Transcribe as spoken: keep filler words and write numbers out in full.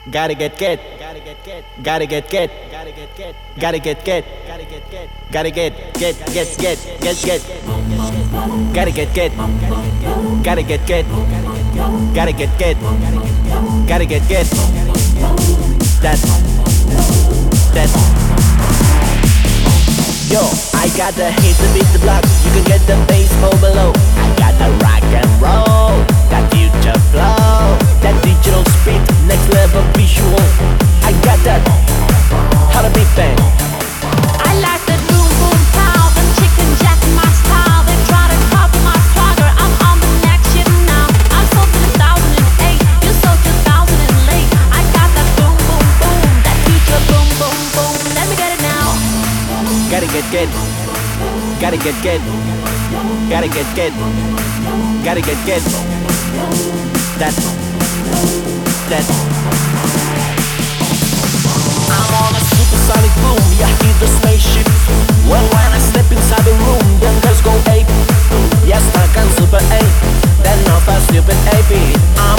Gotta get get, gotta get get, gotta get get, gotta get get, gotta get get, gotta get get, gotta get get get get get get, gotta get get, gotta get get, gotta get get, gotta get get. That that. Yo, I got the hit to beat the block. You can get the bass overload. I got the rock and roll, that future flow, that digital speed, next level visual. I got that, how to beat bang. I like that boom boom pow, them chicken jack my style. They try to copy my swagger. I'm on the next shit now. I'm sold in two thousand eight, you sold two thousand eight. I got that boom boom boom, that future boom boom boom. Let me get it now. Gotta get get, gotta get get, gotta get get, gotta get get. That that. I'm on a supersonic boom, yeah, hear the spaceship. Well, when I step inside the room, then girls go ape. Yeah, stuck on super eight, then off a stupid A B. I'm